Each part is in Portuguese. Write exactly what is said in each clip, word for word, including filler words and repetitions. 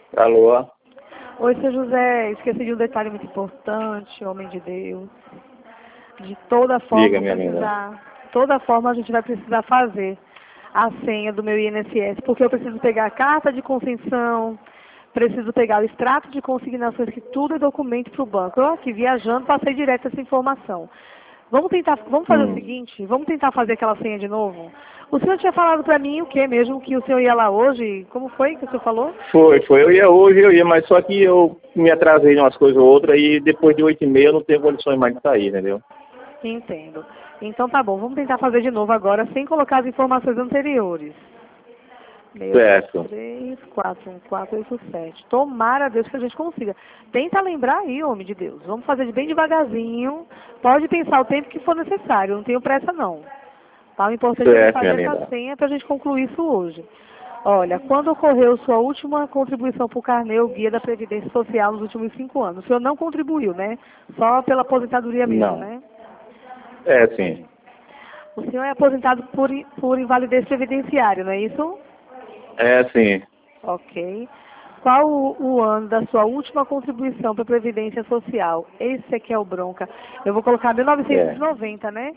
Alô? Oi, seu José, esqueci de um detalhe muito importante, homem de Deus. De toda forma, Diga, minha linda. precisar, toda forma a gente vai precisar fazer a senha do meu I N S S, porque eu preciso pegar a carta de convenção, preciso pegar o extrato de consignações, que tudo é documento para o banco. Eu aqui viajando passei direto essa informação. Vamos tentar, vamos fazer Hum. o seguinte, vamos tentar fazer aquela senha de novo? O senhor tinha falado para mim o que mesmo, que o senhor ia lá hoje? Como foi que o senhor falou? Foi, foi. Eu ia hoje, eu ia, mas só que eu me atrasei em umas coisas ou outras e depois de oito e meia eu não tenho condições mais de sair, entendeu? Entendo. Então tá bom, vamos tentar fazer de novo agora, sem colocar as informações anteriores. Certo. três, quatro, um, quatro, oito, sete. Tomara a Deus que a gente consiga. Tenta lembrar aí, homem de Deus. Vamos fazer de bem devagarzinho. Pode pensar o tempo que for necessário, não tenho pressa não. Tá? O importante é Certo, minha fazer essa linda. senha para a gente concluir isso hoje. Olha, quando ocorreu sua última contribuição para o Carnê, o Guia da Previdência Social, nos últimos cinco anos? O senhor não contribuiu, né? Só pela aposentadoria mesmo, Não. né? É, sim. O senhor é aposentado por, i- por invalidez previdenciária, não é isso? É, sim. Ok. Qual o, o ano da sua última contribuição para a Previdência Social? Esse aqui é o bronca. Eu vou colocar mil novecentos e noventa, né?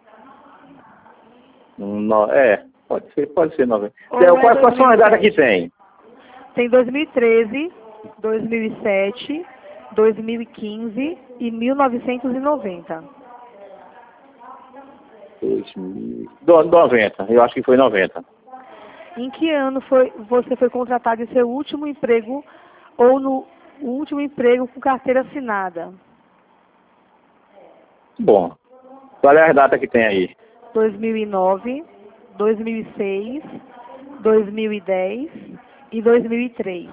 No, é, pode ser, pode ser noventa. Ou Então, é quais, quais são as datas que dois mil e sete? tem? Tem dois mil e treze, dois mil e sete, dois mil e quinze e mil novecentos e noventa. dois mil. Do- noventa, eu acho que foi noventa. Em que ano foi, você foi contratado em seu último emprego ou no último emprego com carteira assinada? Bom, qual é a data que tem aí? dois mil e nove, dois mil e seis, dois mil e dez e dois mil e três.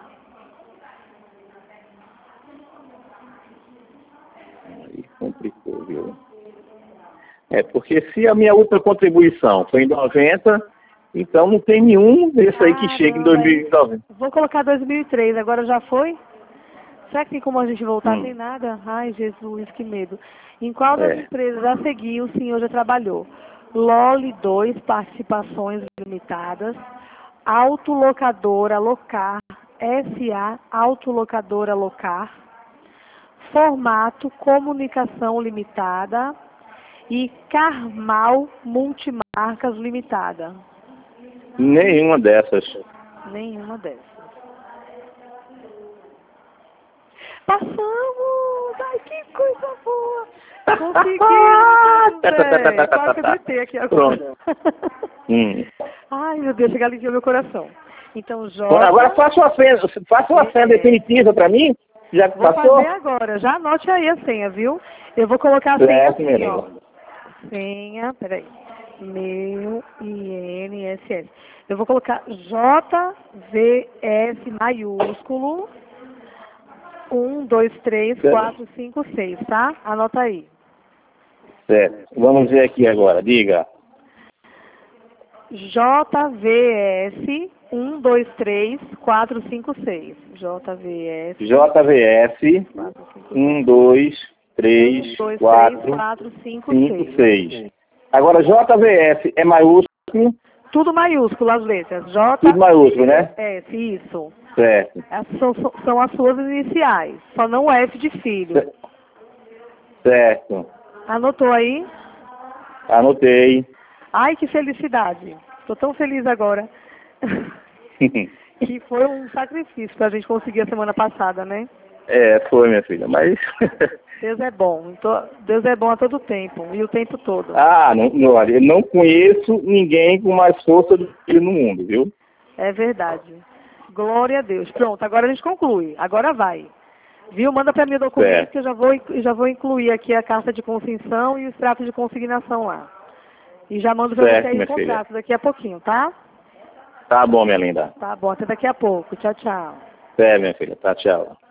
Aí complicou, viu? É, porque se a minha outra contribuição foi em noventa, então não tem nenhum desse aí que chega em Caramba, dois mil e nove. vou colocar dois mil e três, agora já foi? Será que tem como a gente voltar? Hum, Tem nada? Ai, Jesus, que medo. Em qual das é. empresas a seguir o senhor já trabalhou? Loli dois, Participações Limitadas, Autolocadora Locar, S A Autolocadora Locar, Formato Comunicação Limitada e Carmal Multimarcas Limitada. Nenhuma dessas. Nenhuma dessas. Passamos! Ai, que coisa boa! Conseguimos, José! Quase que eu gritei aqui agora. Pronto. Hum. Ai, meu Deus, chega aliviou meu coração. Então, Bom, J... agora faça uma senha, faça uma senha É. definitiva para mim, já que Vou passou. fazer agora. Já anote aí a senha, viu? Eu vou colocar a senha Certo, assim, minha ó. linda. Senha, peraí. Meu I N S S. Eu vou colocar J V S maiúsculo um, dois, três, quatro, cinco, seis, tá? Anota aí. Certo. Vamos ver aqui agora, diga. J V S um, dois, três, quatro, cinco, seis. J V S J V S um, dois, três, um, dois, três, quatro, quatro, cinco, cinco, seis. seis. Agora J V S é maiúsculo, Tudo maiúsculo as letras. J tudo maiúsculo, né? S, isso. Certo. Essas são, são as suas iniciais. Só não o F de filho. Certo. Anotou aí? Anotei. Ai, que felicidade. Estou tão feliz agora. Que foi um sacrifício para a gente conseguir a semana passada, né? É, foi, minha filha, mas... Deus é bom. Então, Deus é bom a todo tempo. E o tempo todo. ah, não, não, olha, eu não conheço ninguém com mais força do que ele no mundo, viu? É verdade. Glória a Deus. Pronto, agora a gente conclui. Agora vai. Viu? Manda para mim o documento Certo. que eu já vou, já vou incluir aqui a carta de consignação e o extrato de consignação lá. E já mando para Certo, você aí o minha filha. contrato daqui a pouquinho, tá? Tá bom, minha linda. Tá bom, até daqui a pouco. Tchau, tchau. É, minha filha. Tá, tchau.